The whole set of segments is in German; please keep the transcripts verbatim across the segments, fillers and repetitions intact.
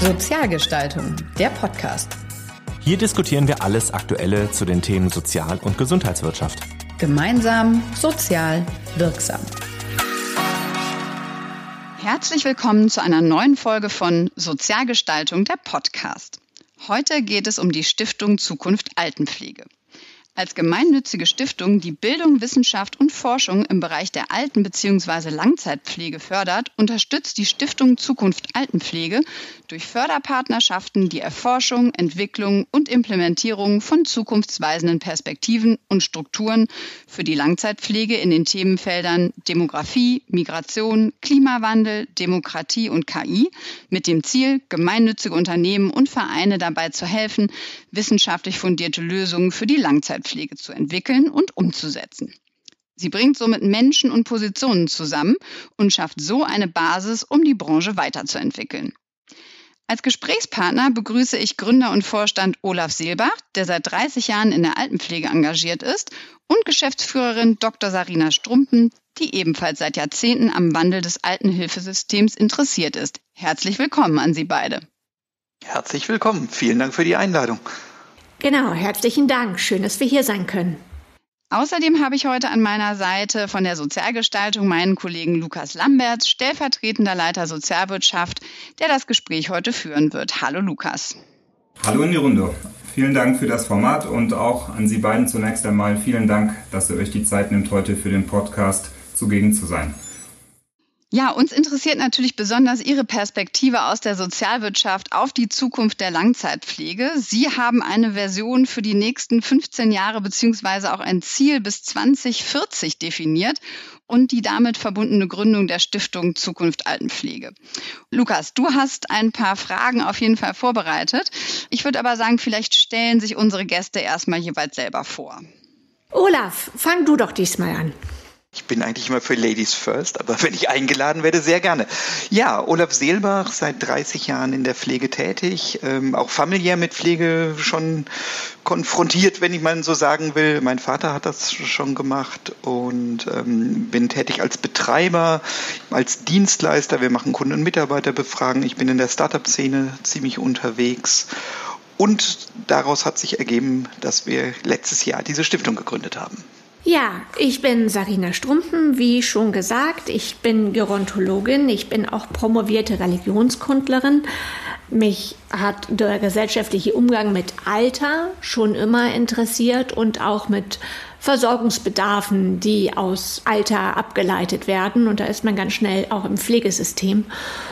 Sozialgestaltung, der Podcast. Hier diskutieren wir alles Aktuelle zu den Themen Sozial- und Gesundheitswirtschaft. Gemeinsam, sozial, wirksam. Herzlich willkommen zu einer neuen Folge von Sozialgestaltung, der Podcast. Heute geht es um die Stiftung Zukunft Altenpflege. Als gemeinnützige Stiftung, die Bildung, Wissenschaft und Forschung im Bereich der Alten- bzw. Langzeitpflege fördert, unterstützt die Stiftung Zukunft Altenpflege durch Förderpartnerschaften die Erforschung, Entwicklung und Implementierung von zukunftsweisenden Perspektiven und Strukturen für die Langzeitpflege in den Themenfeldern Demografie, Migration, Klimawandel, Demokratie und K I mit dem Ziel, gemeinnützige Unternehmen und Vereine dabei zu helfen, wissenschaftlich fundierte Lösungen für die Langzeitpflege Pflege zu entwickeln und umzusetzen. Sie bringt somit Menschen und Positionen zusammen und schafft so eine Basis, um die Branche weiterzuentwickeln. Als Gesprächspartner begrüße ich Gründer und Vorstand Olaf Seelbach, der seit dreißig Jahren in der Altenpflege engagiert ist, und Geschäftsführerin Doktor Sarina Strumpen, die ebenfalls seit Jahrzehnten am Wandel des Altenhilfesystems interessiert ist. Herzlich willkommen an Sie beide. Herzlich willkommen. Vielen Dank für die Einladung. Genau, herzlichen Dank. Schön, dass wir hier sein können. Außerdem habe ich heute an meiner Seite von der Sozialgestaltung meinen Kollegen Lukas Lamberts, stellvertretender Leiter Sozialwirtschaft, der das Gespräch heute führen wird. Hallo Lukas. Hallo in die Runde. Vielen Dank für das Format und auch an Sie beiden zunächst einmal vielen Dank, dass ihr euch die Zeit nimmt, heute für den Podcast zugegen zu sein. Ja, uns interessiert natürlich besonders Ihre Perspektive aus der Sozialwirtschaft auf die Zukunft der Langzeitpflege. Sie haben eine Version für die nächsten fünfzehn Jahre beziehungsweise auch ein Ziel bis zwanzig vierzig definiert und die damit verbundene Gründung der Stiftung Zukunft Altenpflege. Lukas, du hast ein paar Fragen auf jeden Fall vorbereitet. Ich würde aber sagen, vielleicht stellen sich unsere Gäste erstmal jeweils selber vor. Olaf, fang du doch diesmal an. Ich bin eigentlich immer für Ladies First, aber wenn ich eingeladen werde, sehr gerne. Ja, Olaf Seelbach, seit dreißig Jahren in der Pflege tätig, ähm, auch familiär mit Pflege schon konfrontiert, wenn ich mal so sagen will. Mein Vater hat das schon gemacht und ähm, bin tätig als Betreiber, als Dienstleister. Wir machen Kunden- und Mitarbeiterbefragen. Ich bin in der Startup-Szene ziemlich unterwegs. Und daraus hat sich ergeben, dass wir letztes Jahr diese Stiftung gegründet haben. Ja, ich bin Sarina Strumpen, wie schon gesagt. Ich bin Gerontologin, ich bin auch promovierte Religionskundlerin. Mich hat der gesellschaftliche Umgang mit Alter schon immer interessiert und auch mit Versorgungsbedarfen, die aus Alter abgeleitet werden. Und da ist man ganz schnell auch im Pflegesystem.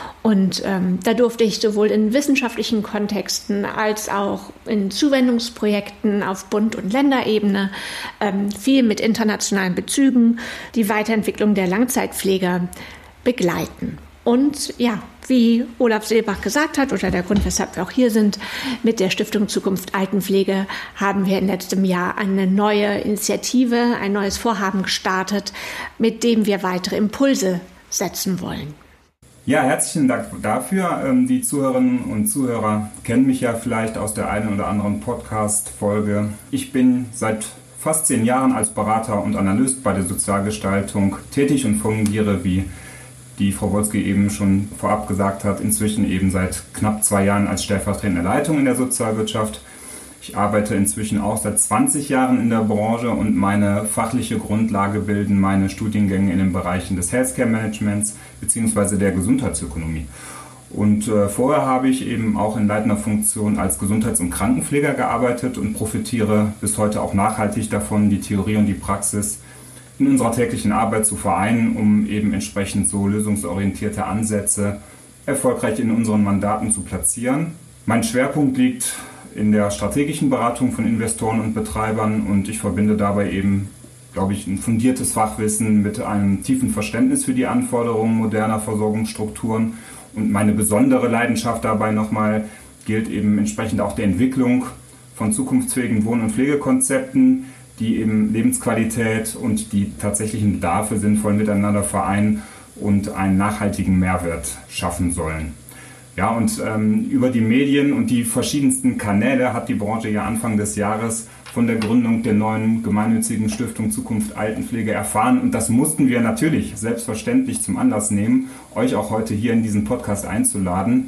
Und ähm, da durfte ich sowohl in wissenschaftlichen Kontexten als auch in Zuwendungsprojekten auf Bund- und Länderebene ähm, viel mit internationalen Bezügen die Weiterentwicklung der Langzeitpflege begleiten. Und ja, wie Olaf Seelbach gesagt hat, oder der Grund, weshalb wir auch hier sind, mit der Stiftung Zukunft Altenpflege haben wir in letztem Jahr eine neue Initiative, ein neues Vorhaben gestartet, mit dem wir weitere Impulse setzen wollen. Ja, herzlichen Dank dafür. Die Zuhörerinnen und Zuhörer kennen mich ja vielleicht aus der einen oder anderen Podcast-Folge. Ich bin seit fast zehn Jahren als Berater und Analyst bei der Sozialgestaltung tätig und fungiere, wie die Frau Wolski eben schon vorab gesagt hat, inzwischen eben seit knapp zwei Jahren als stellvertretende Leitung in der Sozialwirtschaft. Ich arbeite inzwischen auch seit zwanzig Jahren in der Branche und meine fachliche Grundlage bilden meine Studiengänge in den Bereichen des Healthcare Managements bzw. der Gesundheitsökonomie. Und äh, vorher habe ich eben auch in leitender Funktion als Gesundheits- und Krankenpfleger gearbeitet und profitiere bis heute auch nachhaltig davon, die Theorie und die Praxis in unserer täglichen Arbeit zu vereinen, um eben entsprechend so lösungsorientierte Ansätze erfolgreich in unseren Mandaten zu platzieren. Mein Schwerpunkt liegt in der strategischen Beratung von Investoren und Betreibern und ich verbinde dabei eben, glaube ich, ein fundiertes Fachwissen mit einem tiefen Verständnis für die Anforderungen moderner Versorgungsstrukturen und meine besondere Leidenschaft dabei nochmal gilt eben entsprechend auch der Entwicklung von zukunftsfähigen Wohn- und Pflegekonzepten, die eben Lebensqualität und die tatsächlichen Bedarfe sinnvoll miteinander vereinen und einen nachhaltigen Mehrwert schaffen sollen. Ja, und ähm, über die Medien und die verschiedensten Kanäle hat die Branche ja Anfang des Jahres von der Gründung der neuen gemeinnützigen Stiftung Zukunft Altenpflege erfahren. Und das mussten wir natürlich selbstverständlich zum Anlass nehmen, euch auch heute hier in diesen Podcast einzuladen.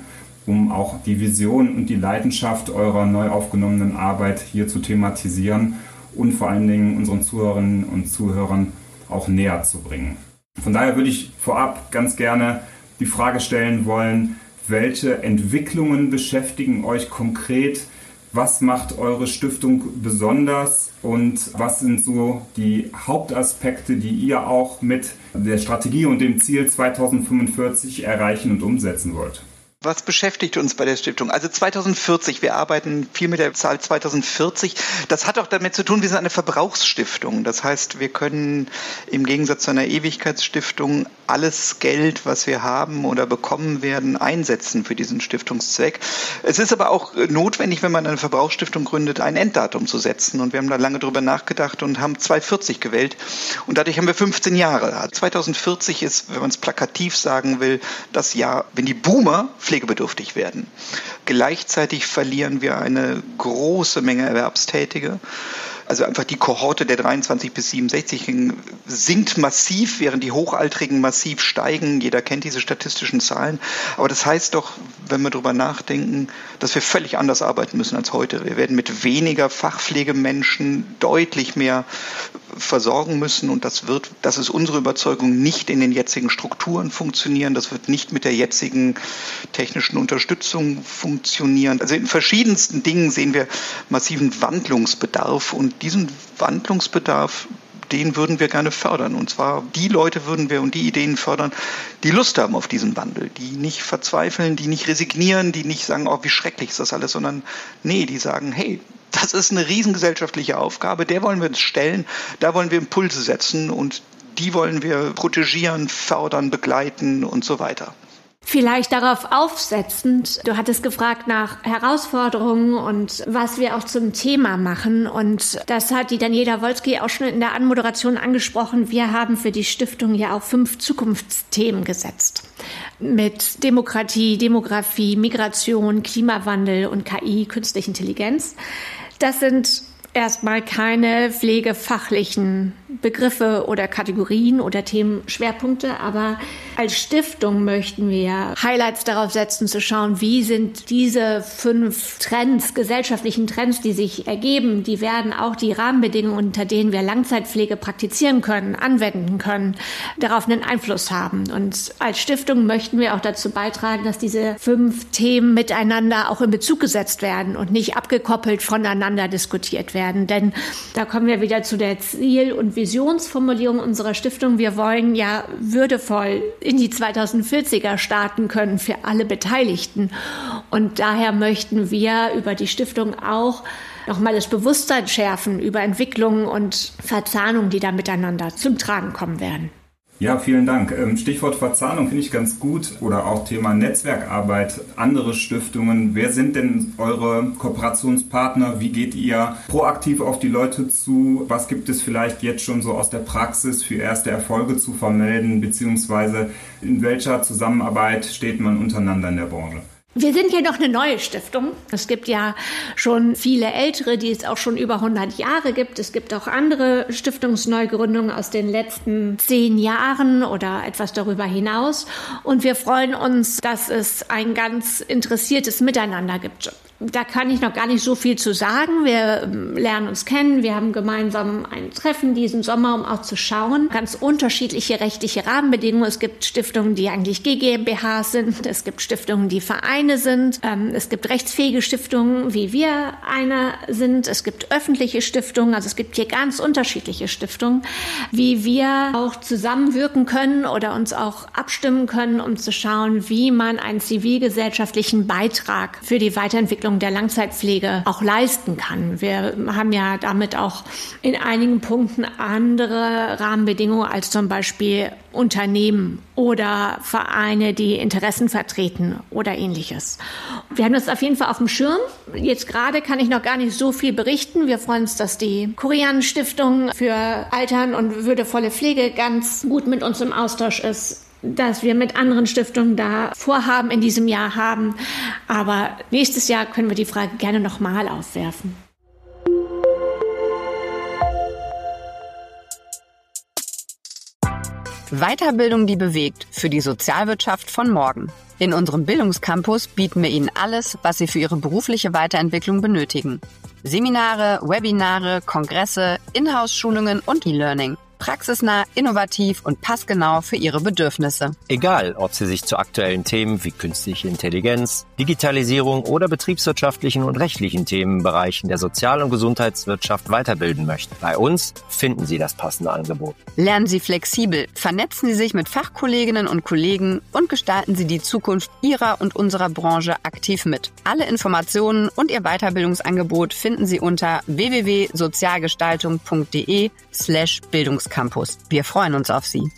um auch die Vision und die Leidenschaft eurer neu aufgenommenen Arbeit hier zu thematisieren und vor allen Dingen unseren Zuhörerinnen und Zuhörern auch näher zu bringen. Von daher würde ich vorab ganz gerne die Frage stellen wollen, welche Entwicklungen beschäftigen euch konkret? Was macht eure Stiftung besonders und was sind so die Hauptaspekte, die ihr auch mit der Strategie und dem Ziel zweitausendfünfundvierzig erreichen und umsetzen wollt? Was beschäftigt uns bei der Stiftung? Also zweitausendvierzig, wir arbeiten viel mit der Zahl zweitausendvierzig. Das hat auch damit zu tun, wir sind eine Verbrauchsstiftung. Das heißt, wir können im Gegensatz zu einer Ewigkeitsstiftung alles Geld, was wir haben oder bekommen werden, einsetzen für diesen Stiftungszweck. Es ist aber auch notwendig, wenn man eine Verbrauchsstiftung gründet, ein Enddatum zu setzen. Und wir haben da lange drüber nachgedacht und haben zweitausendvierzig gewählt. Und dadurch haben wir fünfzehn Jahre. zweitausendvierzig ist, wenn man es plakativ sagen will, das Jahr, wenn die Boomer pflegebedürftig werden. Gleichzeitig verlieren wir eine große Menge Erwerbstätige. Also einfach die Kohorte der dreiundzwanzig bis siebenundsechzigjährigen sinkt massiv, während die Hochaltrigen massiv steigen. Jeder kennt diese statistischen Zahlen. Aber das heißt doch, wenn wir darüber nachdenken, dass wir völlig anders arbeiten müssen als heute. Wir werden mit weniger Fachpflegemenschen deutlich mehr versorgen müssen. Und das wird, das ist unsere Überzeugung, nicht in den jetzigen Strukturen funktionieren. Das wird nicht mit der jetzigen technischen Unterstützung funktionieren. Also in verschiedensten Dingen sehen wir massiven Wandlungsbedarf. Und diesen Wandlungsbedarf, den würden wir gerne fördern. Und zwar die Leute würden wir und die Ideen fördern, die Lust haben auf diesen Wandel, die nicht verzweifeln, die nicht resignieren, die nicht sagen, oh, wie schrecklich ist das alles, sondern nee, die sagen, hey, das ist eine riesengesellschaftliche Aufgabe, der wollen wir uns stellen, da wollen wir Impulse setzen und die wollen wir protegieren, fördern, begleiten und so weiter. Vielleicht darauf aufsetzend, du hattest gefragt nach Herausforderungen und was wir auch zum Thema machen. Und das hat die Daniela Wolski auch schon in der Anmoderation angesprochen. Wir haben für die Stiftung ja auch fünf Zukunftsthemen gesetzt. Mit Demokratie, Demografie, Migration, Klimawandel und K I, künstliche Intelligenz. Das sind erstmal keine pflegefachlichen Begriffe oder Kategorien oder Themenschwerpunkte, aber als Stiftung möchten wir Highlights darauf setzen, zu schauen, wie sind diese fünf Trends, gesellschaftlichen Trends, die sich ergeben, die werden auch die Rahmenbedingungen, unter denen wir Langzeitpflege praktizieren können, anwenden können, darauf einen Einfluss haben. Und als Stiftung möchten wir auch dazu beitragen, dass diese fünf Themen miteinander auch in Bezug gesetzt werden und nicht abgekoppelt voneinander diskutiert werden. Denn da kommen wir wieder zu der Ziel- und Visionsformulierung unserer Stiftung. Wir wollen ja würdevoll in die zweitausendvierziger starten können für alle Beteiligten. Und daher möchten wir über die Stiftung auch nochmal das Bewusstsein schärfen über Entwicklungen und Verzahnungen, die da miteinander zum Tragen kommen werden. Ja, vielen Dank. Stichwort Verzahnung finde ich ganz gut oder auch Thema Netzwerkarbeit, andere Stiftungen. Wer sind denn eure Kooperationspartner? Wie geht ihr proaktiv auf die Leute zu? Was gibt es vielleicht jetzt schon so aus der Praxis für erste Erfolge zu vermelden? Beziehungsweise in welcher Zusammenarbeit steht man untereinander in der Branche? Wir sind ja noch eine neue Stiftung. Es gibt ja schon viele ältere, die es auch schon über hundert Jahre gibt. Es gibt auch andere Stiftungsneugründungen aus den letzten zehn Jahren oder etwas darüber hinaus. Und wir freuen uns, dass es ein ganz interessiertes Miteinander gibt. Da kann ich noch gar nicht so viel zu sagen. Wir lernen uns kennen. Wir haben gemeinsam ein Treffen diesen Sommer, um auch zu schauen. Ganz unterschiedliche rechtliche Rahmenbedingungen. Es gibt Stiftungen, die eigentlich G GmbHs sind. Es gibt Stiftungen, die Vereine sind. Es gibt rechtsfähige Stiftungen, wie wir eine sind. Es gibt öffentliche Stiftungen. Also es gibt hier ganz unterschiedliche Stiftungen, wie wir auch zusammenwirken können oder uns auch abstimmen können, um zu schauen, wie man einen zivilgesellschaftlichen Beitrag für die Weiterentwicklung der Langzeitpflege auch leisten kann. Wir haben ja damit auch in einigen Punkten andere Rahmenbedingungen als zum Beispiel Unternehmen oder Vereine, die Interessen vertreten oder Ähnliches. Wir haben das auf jeden Fall auf dem Schirm. Jetzt gerade kann ich noch gar nicht so viel berichten. Wir freuen uns, dass die Kurian-Stiftung für Altern und würdevolle Pflege ganz gut mit uns im Austausch ist, dass wir mit anderen Stiftungen da Vorhaben in diesem Jahr haben. Aber nächstes Jahr können wir die Frage gerne nochmal aufwerfen. Weiterbildung, die bewegt, für die Sozialwirtschaft von morgen. In unserem Bildungscampus bieten wir Ihnen alles, was Sie für Ihre berufliche Weiterentwicklung benötigen. Seminare, Webinare, Kongresse, Inhouse-Schulungen und E-Learning. Praxisnah, innovativ und passgenau für Ihre Bedürfnisse. Egal, ob Sie sich zu aktuellen Themen wie künstliche Intelligenz, Digitalisierung oder betriebswirtschaftlichen und rechtlichen Themenbereichen der Sozial- und Gesundheitswirtschaft weiterbilden möchten. Bei uns finden Sie das passende Angebot. Lernen Sie flexibel, vernetzen Sie sich mit Fachkolleginnen und Kollegen und gestalten Sie die Zukunft Ihrer und unserer Branche aktiv mit. Alle Informationen und Ihr Weiterbildungsangebot finden Sie unter w w w punkt sozialgestaltung punkt d e slash Bildungscampus. Wir freuen uns auf Sie.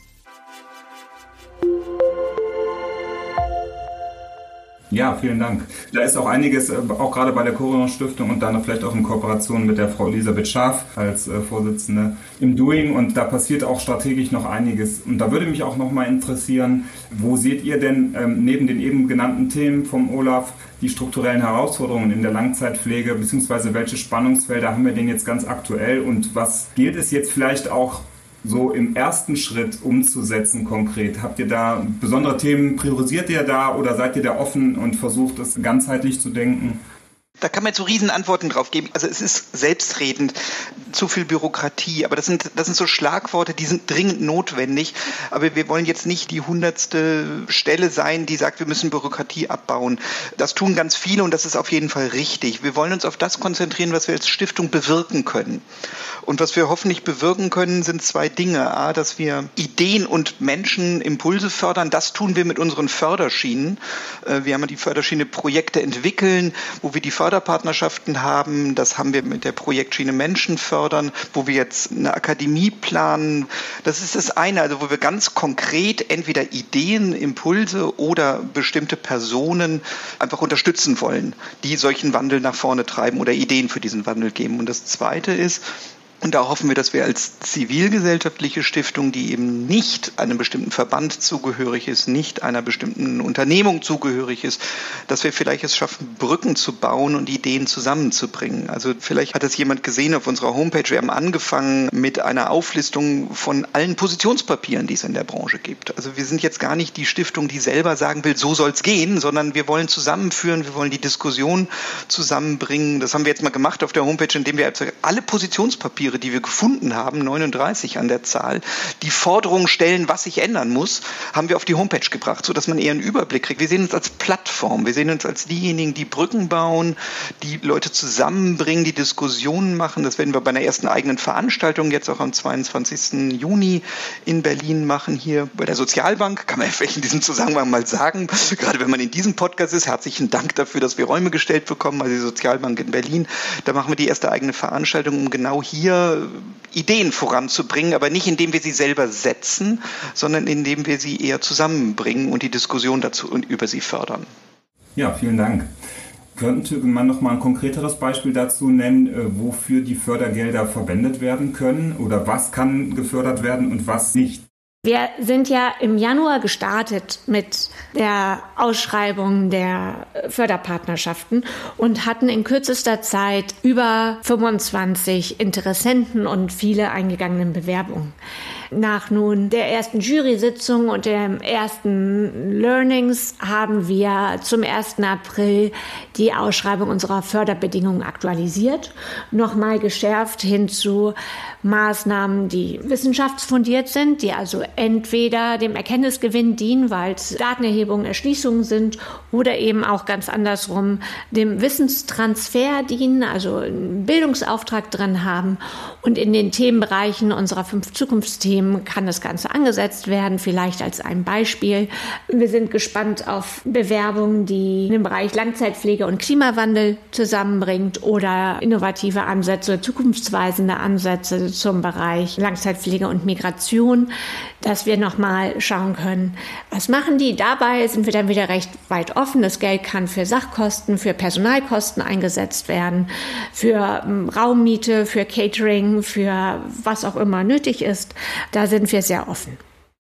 Ja, vielen Dank. Da ist auch einiges, auch gerade bei der Corion Stiftung und dann vielleicht auch in Kooperation mit der Frau Elisabeth Schaaf als äh, Vorsitzende im Doing, und da passiert auch strategisch noch einiges. Und da würde mich auch noch mal interessieren, wo seht ihr denn ähm, neben den eben genannten Themen vom Olaf die strukturellen Herausforderungen in der Langzeitpflege, beziehungsweise welche Spannungsfelder haben wir denn jetzt ganz aktuell und was gilt es jetzt vielleicht auch so im ersten Schritt umzusetzen konkret? Habt ihr da besondere Themen, priorisiert ihr da oder seid ihr da offen und versucht es ganzheitlich zu denken? Da kann man jetzt so riesen Antworten drauf geben. Also es ist selbstredend, zu viel Bürokratie, aber das sind, das sind so Schlagworte, die sind dringend notwendig. Aber wir wollen jetzt nicht die hundertste Stelle sein, die sagt, wir müssen Bürokratie abbauen. Das tun ganz viele und das ist auf jeden Fall richtig. Wir wollen uns auf das konzentrieren, was wir als Stiftung bewirken können. Und was wir hoffentlich bewirken können, sind zwei Dinge. A, dass wir Ideen und Menschen Impulse fördern. Das tun wir mit unseren Förderschienen. Wir haben die Förderschiene Projekte entwickeln, wo wir die Förderpartnerschaften haben. Das haben wir mit der Projektschiene Menschen fördern, wo wir jetzt eine Akademie planen. Das ist das eine, also wo wir ganz konkret entweder Ideen, Impulse oder bestimmte Personen einfach unterstützen wollen, die solchen Wandel nach vorne treiben oder Ideen für diesen Wandel geben. Und das zweite ist, und da hoffen wir, dass wir als zivilgesellschaftliche Stiftung, die eben nicht einem bestimmten Verband zugehörig ist, nicht einer bestimmten Unternehmung zugehörig ist, dass wir vielleicht es schaffen, Brücken zu bauen und Ideen zusammenzubringen. Also vielleicht hat es jemand gesehen auf unserer Homepage. Wir haben angefangen mit einer Auflistung von allen Positionspapieren, die es in der Branche gibt. Also wir sind jetzt gar nicht die Stiftung, die selber sagen will, so soll es gehen, sondern wir wollen zusammenführen, wir wollen die Diskussion zusammenbringen. Das haben wir jetzt mal gemacht auf der Homepage, indem wir alle Positionspapiere, die wir gefunden haben, neununddreißig an der Zahl, die Forderungen stellen, was sich ändern muss, haben wir auf die Homepage gebracht, sodass man eher einen Überblick kriegt. Wir sehen uns als Plattform, wir sehen uns als diejenigen, die Brücken bauen, die Leute zusammenbringen, die Diskussionen machen. Das werden wir bei einer ersten eigenen Veranstaltung jetzt auch am zweiundzwanzigsten Juni in Berlin machen, hier bei der Sozialbank. Kann man vielleicht in diesem Zusammenhang mal sagen, gerade wenn man in diesem Podcast ist, herzlichen Dank dafür, dass wir Räume gestellt bekommen, also die Sozialbank in Berlin. Da machen wir die erste eigene Veranstaltung, um genau hier Ideen voranzubringen, aber nicht indem wir sie selber setzen, sondern indem wir sie eher zusammenbringen und die Diskussion dazu und über sie fördern. Ja, vielen Dank. Könnte man noch mal ein konkreteres Beispiel dazu nennen, wofür die Fördergelder verwendet werden können oder was kann gefördert werden und was nicht? Wir sind ja im Januar gestartet mit der Ausschreibung der Förderpartnerschaften und hatten in kürzester Zeit über fünfundzwanzig Interessenten und viele eingegangene Bewerbungen. Nach nun der ersten Jury-Sitzung und den ersten Learnings haben wir zum ersten April die Ausschreibung unserer Förderbedingungen aktualisiert, nochmal geschärft hin zu Maßnahmen, die wissenschaftsfundiert sind, die also entweder dem Erkenntnisgewinn dienen, weil es Datenerhebungen, Erschließungen sind, oder eben auch ganz andersrum dem Wissenstransfer dienen, also einen Bildungsauftrag drin haben. Und in den Themenbereichen unserer fünf Zukunftsthemen kann das Ganze angesetzt werden, vielleicht als ein Beispiel. Wir sind gespannt auf Bewerbungen, die den Bereich Langzeitpflege und Klimawandel zusammenbringt oder innovative Ansätze, zukunftsweisende Ansätze zum Bereich Langzeitpflege und Migration, dass wir nochmal schauen können, was machen die. Dabei sind wir dann wieder recht weit offen. Das Geld kann für Sachkosten, für Personalkosten eingesetzt werden, für Raummiete, für Catering, für was auch immer nötig ist. Da sind wir sehr offen.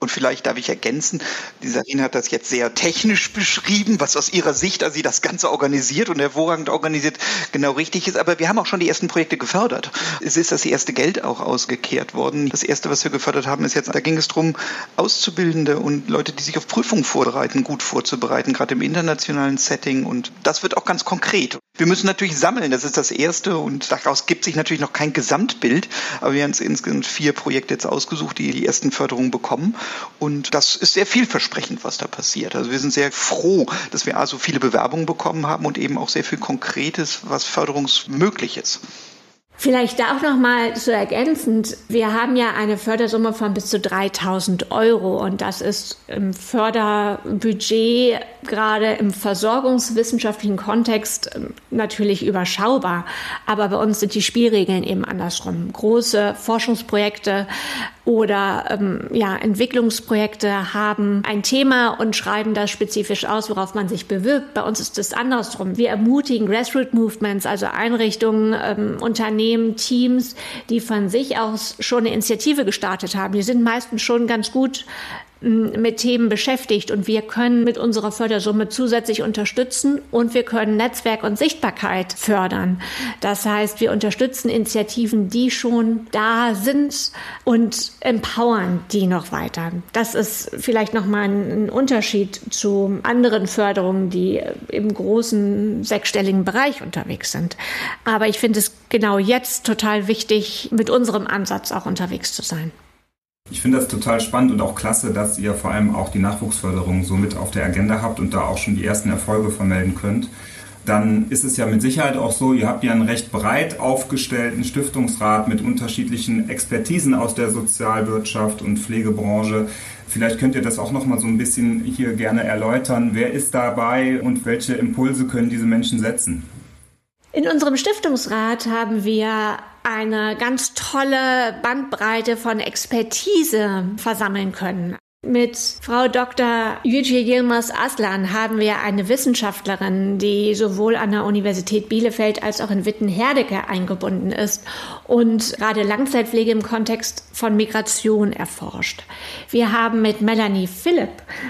Und vielleicht darf ich ergänzen, die Sarina hat das jetzt sehr technisch beschrieben, was aus ihrer Sicht, als sie das Ganze organisiert und hervorragend organisiert, genau richtig ist. Aber wir haben auch schon die ersten Projekte gefördert. Es ist das erste Geld auch ausgekehrt worden. Das erste, was wir gefördert haben, ist jetzt, da ging es darum, Auszubildende und Leute, die sich auf Prüfungen vorbereiten, gut vorzubereiten, gerade im internationalen Setting. Und das wird auch ganz konkret. Wir müssen natürlich sammeln, das ist das Erste. Und daraus gibt sich natürlich noch kein Gesamtbild. Aber wir haben uns insgesamt vier Projekte jetzt ausgesucht, die die ersten Förderungen bekommen. Und das ist sehr vielversprechend, was da passiert. Also wir sind sehr froh, dass wir also viele Bewerbungen bekommen haben und eben auch sehr viel Konkretes, was förderungsmöglich ist. Vielleicht da auch noch mal so ergänzend, wir haben ja eine Fördersumme von bis zu dreitausend Euro und das ist im Förderbudget gerade im versorgungswissenschaftlichen Kontext natürlich überschaubar. Aber bei uns sind die Spielregeln eben andersrum. Große Forschungsprojekte oder ähm, ja, Entwicklungsprojekte haben ein Thema und schreiben das spezifisch aus, worauf man sich bewirbt. Bei uns ist es andersrum. Wir ermutigen Grassroot-Movements, also Einrichtungen, ähm, Unternehmen, Teams, die von sich aus schon eine Initiative gestartet haben. Die sind meistens schon ganz gut mit Themen beschäftigt und wir können mit unserer Fördersumme zusätzlich unterstützen und wir können Netzwerk und Sichtbarkeit fördern. Das heißt, wir unterstützen Initiativen, die schon da sind und empowern die noch weiter. Das ist vielleicht nochmal ein Unterschied zu anderen Förderungen, die im großen sechsstelligen Bereich unterwegs sind. Aber ich finde es genau jetzt total wichtig, mit unserem Ansatz auch unterwegs zu sein. Ich finde das total spannend und auch klasse, dass ihr vor allem auch die Nachwuchsförderung so mit auf der Agenda habt und da auch schon die ersten Erfolge vermelden könnt. Dann ist es ja mit Sicherheit auch so, ihr habt ja einen recht breit aufgestellten Stiftungsrat mit unterschiedlichen Expertisen aus der Sozialwirtschaft und Pflegebranche. Vielleicht könnt ihr das auch noch mal so ein bisschen hier gerne erläutern. Wer ist dabei und welche Impulse können diese Menschen setzen? In unserem Stiftungsrat haben wir eine ganz tolle Bandbreite von Expertise versammeln können. Mit Frau Doktor Yüce Yilmaz Aslan haben wir eine Wissenschaftlerin, die sowohl an der Universität Bielefeld als auch in Witten-Herdecke eingebunden ist und gerade Langzeitpflege im Kontext von Migration erforscht. Wir haben mit Melanie Philipp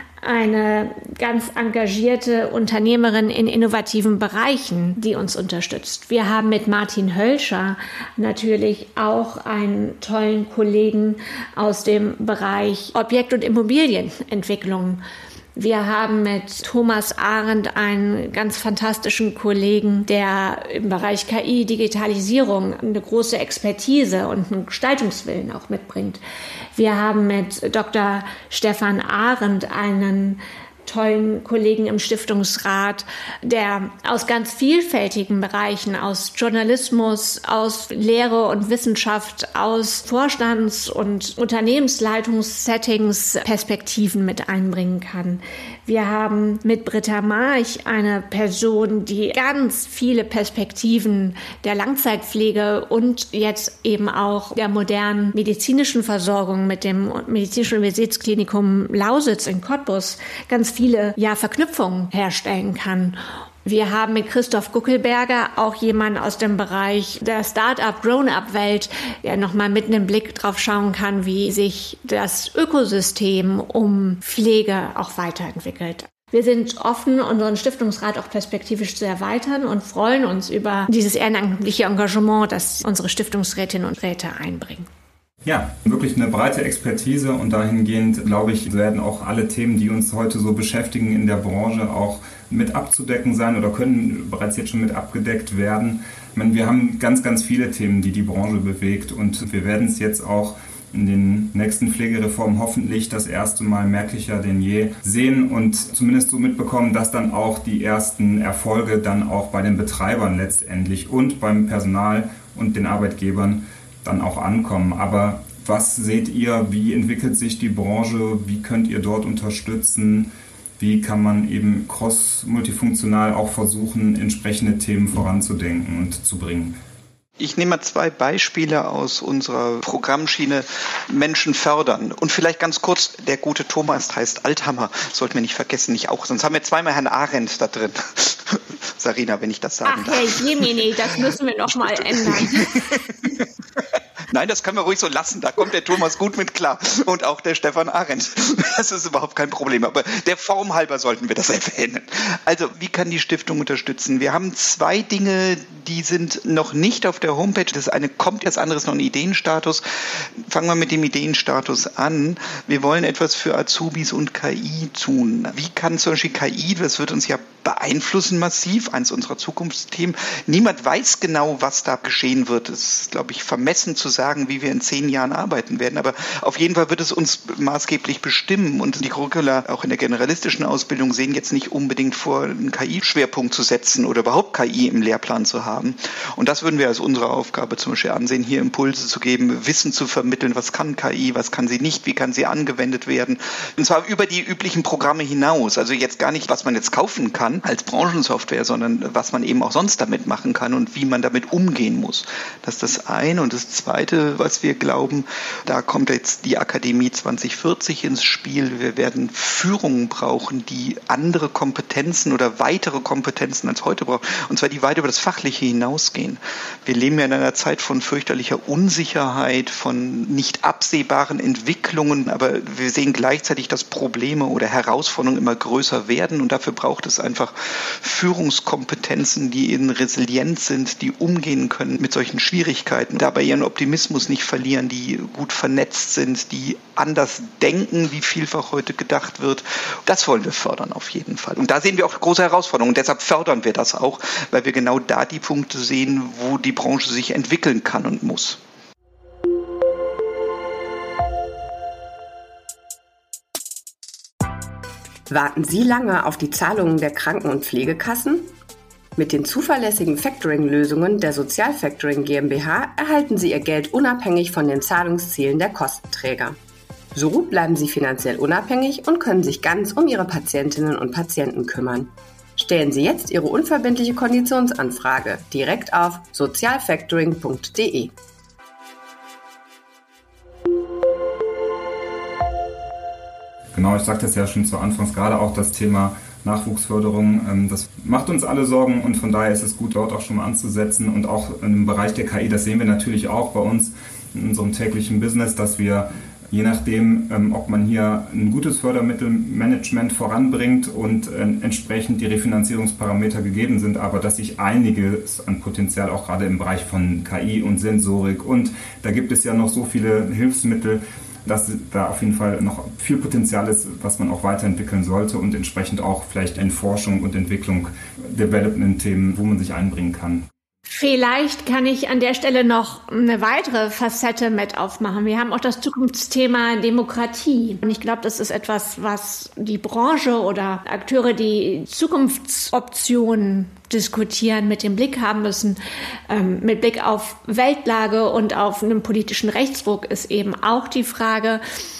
eine ganz engagierte Unternehmerin in innovativen Bereichen, die uns unterstützt. Wir haben mit Martin Hölscher natürlich auch einen tollen Kollegen aus dem Bereich Objekt- und Immobilienentwicklung. Wir haben mit Thomas Arendt einen ganz fantastischen Kollegen, der im Bereich K I, Digitalisierung eine große Expertise und einen Gestaltungswillen auch mitbringt. Wir haben mit Doktor Stefan Arendt einen tollen Kollegen im Stiftungsrat, der aus ganz vielfältigen Bereichen, aus Journalismus, aus Lehre und Wissenschaft, aus Vorstands- und Unternehmensleitungssettings Perspektiven mit einbringen kann. Wir haben mit Britta March eine Person, die ganz viele Perspektiven der Langzeitpflege und jetzt eben auch der modernen medizinischen Versorgung mit dem Medizinischen Universitätsklinikum Lausitz in Cottbus ganz viele ja, Verknüpfungen herstellen kann. Wir haben mit Christoph Guckelberger auch jemanden aus dem Bereich der Start-up, Grown-up-Welt, der nochmal mit einem Blick drauf schauen kann, wie sich das Ökosystem um Pflege auch weiterentwickelt. Wir sind offen, unseren Stiftungsrat auch perspektivisch zu erweitern und freuen uns über dieses ehrenamtliche Engagement, das unsere Stiftungsrätinnen und Räte einbringen. Ja, wirklich eine breite Expertise und dahingehend, glaube ich, werden auch alle Themen, die uns heute so beschäftigen in der Branche, auch mit abzudecken sein oder können bereits jetzt schon mit abgedeckt werden. Ich meine, wir haben ganz, ganz viele Themen, die die Branche bewegt und wir werden es jetzt auch in den nächsten Pflegereformen hoffentlich das erste Mal merklicher denn je sehen und zumindest so mitbekommen, dass dann auch die ersten Erfolge dann auch bei den Betreibern letztendlich und beim Personal und den Arbeitgebern dann auch ankommen. Aber was seht ihr, wie entwickelt sich die Branche, wie könnt ihr dort unterstützen, wie kann man eben cross-multifunktional auch versuchen, entsprechende Themen voranzudenken und zu bringen? Ich nehme mal zwei Beispiele aus unserer Programmschiene Menschen fördern. Und vielleicht ganz kurz, der gute Thomas heißt Althammer, sollten wir nicht vergessen, nicht auch. Sonst haben wir zweimal Herrn Arendt da drin. Sarina, wenn ich das sagen Ach, darf. Ach, Herr Jemini, das müssen wir noch mal ändern. Nein, das können wir ruhig so lassen. Da kommt der Thomas gut mit klar. Und auch der Stefan Arendt. Das ist überhaupt kein Problem. Aber der Form halber sollten wir das erwähnen. Also, wie kann die Stiftung unterstützen? Wir haben zwei Dinge, die sind noch nicht auf der Homepage. Das eine kommt, das andere ist noch ein Ideenstatus. Fangen wir mit dem Ideenstatus an. Wir wollen etwas für Azubis und K I tun. Wie kann zum Beispiel K I, das wird uns ja beeinflussen massiv, eins unserer Zukunftsthemen. Niemand weiß genau, was da geschehen wird. Es ist, glaube ich, vermessen zu sagen, wie wir in zehn Jahren arbeiten werden. Aber auf jeden Fall wird es uns maßgeblich bestimmen. Und die Curricula, auch in der generalistischen Ausbildung, sehen jetzt nicht unbedingt vor, einen K I-Schwerpunkt zu setzen oder überhaupt K I im Lehrplan zu haben. Und das würden wir als unsere Aufgabe zum Beispiel ansehen, hier Impulse zu geben, Wissen zu vermitteln, was kann K I, was kann sie nicht, wie kann sie angewendet werden. Und zwar über die üblichen Programme hinaus. Also jetzt gar nicht, was man jetzt kaufen kann als Branchensoftware, sondern was man eben auch sonst damit machen kann und wie man damit umgehen muss. Das ist das eine. Und das zweite, was wir glauben, da kommt jetzt die Akademie zwanzig vierzig ins Spiel. Wir werden Führungen brauchen, die andere Kompetenzen oder weitere Kompetenzen als heute brauchen. Und zwar die weit über das Fachliche hinausgehen. Wir leben ja in einer Zeit von fürchterlicher Unsicherheit, von nicht absehbaren Entwicklungen, aber wir sehen gleichzeitig, dass Probleme oder Herausforderungen immer größer werden und dafür braucht es einfach Führungskompetenzen, die eben resilient sind, die umgehen können mit solchen Schwierigkeiten, dabei ihren Optimismus nicht verlieren, die gut vernetzt sind, die anders denken, wie vielfach heute gedacht wird. Das wollen wir fördern auf jeden Fall. Und da sehen wir auch große Herausforderungen und deshalb fördern wir das auch, weil wir genau da die Punkte sehen, wo die Branche sich entwickeln kann und muss. Warten Sie lange auf die Zahlungen der Kranken- und Pflegekassen? Mit den zuverlässigen Factoring-Lösungen der Sozialfactoring GmbH erhalten Sie Ihr Geld unabhängig von den Zahlungszielen der Kostenträger. So bleiben Sie finanziell unabhängig und können sich ganz um Ihre Patientinnen und Patienten kümmern. Stellen Sie jetzt Ihre unverbindliche Konditionsanfrage direkt auf sozialfactoring punkt de. Genau, ich sagte es ja schon zu Anfangs, gerade auch das Thema Nachwuchsförderung, das macht uns alle Sorgen und von daher ist es gut, dort auch schon mal anzusetzen und auch im Bereich der K I, das sehen wir natürlich auch bei uns in unserem täglichen Business, dass wir je nachdem, ob man hier ein gutes Fördermittelmanagement voranbringt und entsprechend die Refinanzierungsparameter gegeben sind, aber dass sich einiges an Potenzial auch gerade im Bereich von K I und Sensorik und da gibt es ja noch so viele Hilfsmittel, dass da auf jeden Fall noch viel Potenzial ist, was man auch weiterentwickeln sollte und entsprechend auch vielleicht in Forschung und Entwicklung, Development-Themen, wo man sich einbringen kann. Vielleicht kann ich an der Stelle noch eine weitere Facette mit aufmachen. Wir haben auch das Zukunftsthema Demokratie. Und ich glaube, das ist etwas, was die Branche oder Akteure, die Zukunftsoptionen diskutieren, mit dem Blick haben müssen. Ähm, mit Blick auf Weltlage und auf einen politischen Rechtsruck ist eben auch die Frage,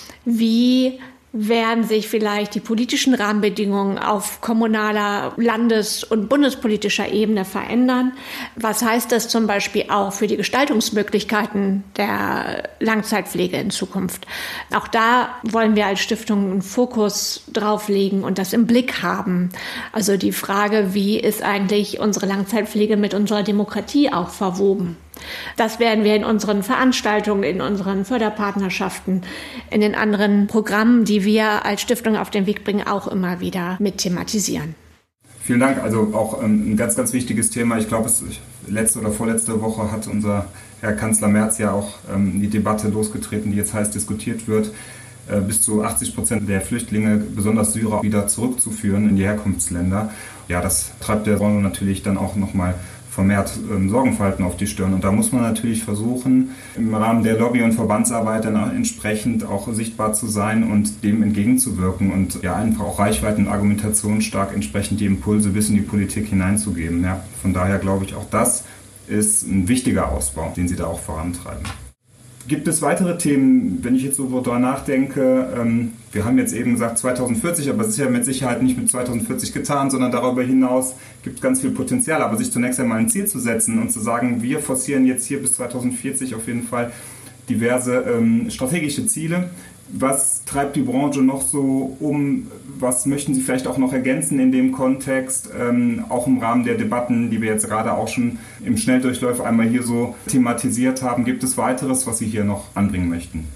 wie werden sich vielleicht die politischen Rahmenbedingungen auf kommunaler, landes- und bundespolitischer Ebene verändern? Was heißt das zum Beispiel auch für die Gestaltungsmöglichkeiten der Langzeitpflege in Zukunft? Auch da wollen wir als Stiftung einen Fokus drauflegen und das im Blick haben. Also die Frage, wie ist eigentlich unsere Langzeitpflege mit unserer Demokratie auch verwoben? Das werden wir in unseren Veranstaltungen, in unseren Förderpartnerschaften, in den anderen Programmen, die wir als Stiftung auf den Weg bringen, auch immer wieder mit thematisieren. Vielen Dank. Also auch ähm, ein ganz, ganz wichtiges Thema. Ich glaube, es letzte oder vorletzte Woche hat unser Herr Kanzler Merz ja auch ähm, die Debatte losgetreten, die jetzt heiß diskutiert wird, äh, bis zu achtzig Prozent der Flüchtlinge, besonders Syrer, wieder zurückzuführen in die Herkunftsländer. Ja, das treibt der Branche natürlich dann auch nochmal vermehrt ähm, Sorgenfalten auf die Stirn. Und da muss man natürlich versuchen, im Rahmen der Lobby- und Verbandsarbeit dann entsprechend auch sichtbar zu sein und dem entgegenzuwirken und ja einfach auch Reichweiten und Argumentation stark entsprechend die Impulse bis in die Politik hineinzugeben. Ja, von daher glaube ich, auch das ist ein wichtiger Ausbau, den Sie da auch vorantreiben. Gibt es weitere Themen, wenn ich jetzt so darüber nachdenke, ähm, wir haben jetzt eben gesagt zweitausendvierzig, aber es ist ja mit Sicherheit nicht mit zweitausendvierzig getan, sondern darüber hinaus gibt es ganz viel Potenzial. Aber sich zunächst einmal ein Ziel zu setzen und zu sagen, wir forcieren jetzt hier bis zweitausendvierzig auf jeden Fall diverse ähm, strategische Ziele, Was treibt die Branche noch so um? Was möchten Sie vielleicht auch noch ergänzen in dem Kontext, ähm, auch im Rahmen der Debatten, die wir jetzt gerade auch schon im Schnelldurchlauf einmal hier so thematisiert haben? Gibt es weiteres, was Sie hier noch anbringen möchten?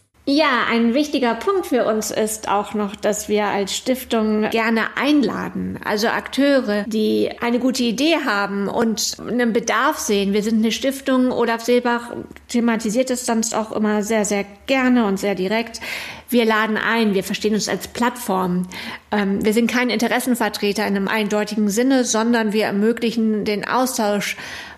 Ja, ein wichtiger Punkt für uns ist auch noch, dass wir als Stiftung gerne einladen. Also Akteure, die eine gute Idee haben und einen Bedarf sehen. Wir sind eine Stiftung, Olaf Seelbach thematisiert es sonst auch immer sehr, sehr gerne und sehr direkt. Wir laden ein, wir verstehen uns als Plattform. Ähm, wir sind kein Interessenvertreter in einem eindeutigen Sinne, sondern wir ermöglichen den Austausch,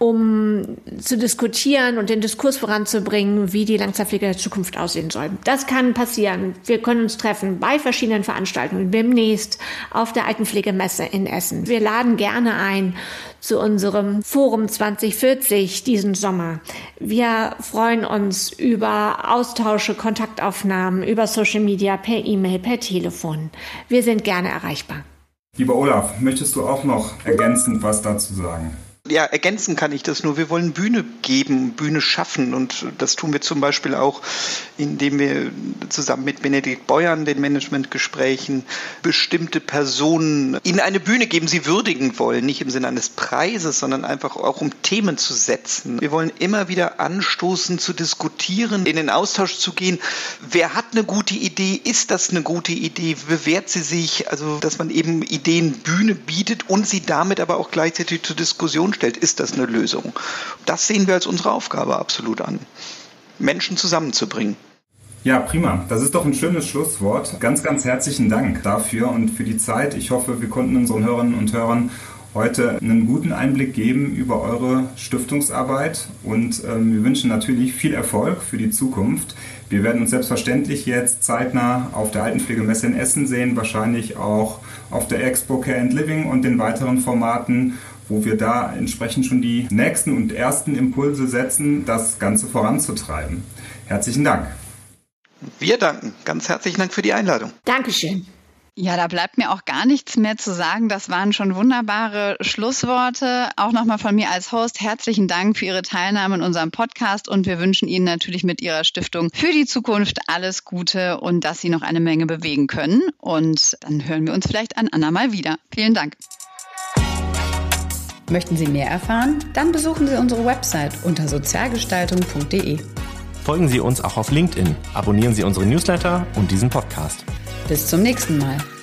um zu diskutieren und den Diskurs voranzubringen, wie die Langzeitpflege der Zukunft aussehen soll. Das kann passieren. Wir können uns treffen bei verschiedenen Veranstaltungen, demnächst auf der Altenpflegemesse in Essen. Wir laden gerne ein zu unserem Forum zwanzig vierzig diesen Sommer. Wir freuen uns über Austausche, Kontaktaufnahmen, über Social Media, per E-Mail, per Telefon. Wir sind gerne erreichbar. Lieber Olaf, möchtest du auch noch ergänzend was dazu sagen? Ja, ergänzen kann ich das nur. Wir wollen Bühne geben, Bühne schaffen und das tun wir zum Beispiel auch, indem wir zusammen mit Benedikt Beuern den Managementgesprächen bestimmte Personen in eine Bühne geben, sie würdigen wollen, nicht im Sinne eines Preises, sondern einfach auch um Themen zu setzen. Wir wollen immer wieder anstoßen, zu diskutieren, in den Austausch zu gehen. Wer hat eine gute Idee? Ist das eine gute Idee? Bewährt sie sich? Also, dass man eben Ideen Bühne bietet und sie damit aber auch gleichzeitig zur Diskussion stellt. Ist das eine Lösung? Das sehen wir als unsere Aufgabe absolut an, Menschen zusammenzubringen. Ja, prima. Das ist doch ein schönes Schlusswort. Ganz, ganz herzlichen Dank dafür und für die Zeit. Ich hoffe, wir konnten unseren Hörerinnen und Hörern heute einen guten Einblick geben über eure Stiftungsarbeit und ähm, wir wünschen natürlich viel Erfolg für die Zukunft. Wir werden uns selbstverständlich jetzt zeitnah auf der Altenpflegemesse in Essen sehen, wahrscheinlich auch auf der Expo Care and Living und den weiteren Formaten, wo wir da entsprechend schon die nächsten und ersten Impulse setzen, das Ganze voranzutreiben. Herzlichen Dank. Wir danken. Ganz herzlichen Dank für die Einladung. Dankeschön. Ja, da bleibt mir auch gar nichts mehr zu sagen. Das waren schon wunderbare Schlussworte. Auch nochmal von mir als Host herzlichen Dank für Ihre Teilnahme in unserem Podcast und wir wünschen Ihnen natürlich mit Ihrer Stiftung für die Zukunft alles Gute und dass Sie noch eine Menge bewegen können. Und dann hören wir uns vielleicht ein andermal wieder. Vielen Dank. Möchten Sie mehr erfahren? Dann besuchen Sie unsere Website unter sozialgestaltung punkt de. Folgen Sie uns auch auf LinkedIn, abonnieren Sie unsere Newsletter und diesen Podcast. Bis zum nächsten Mal.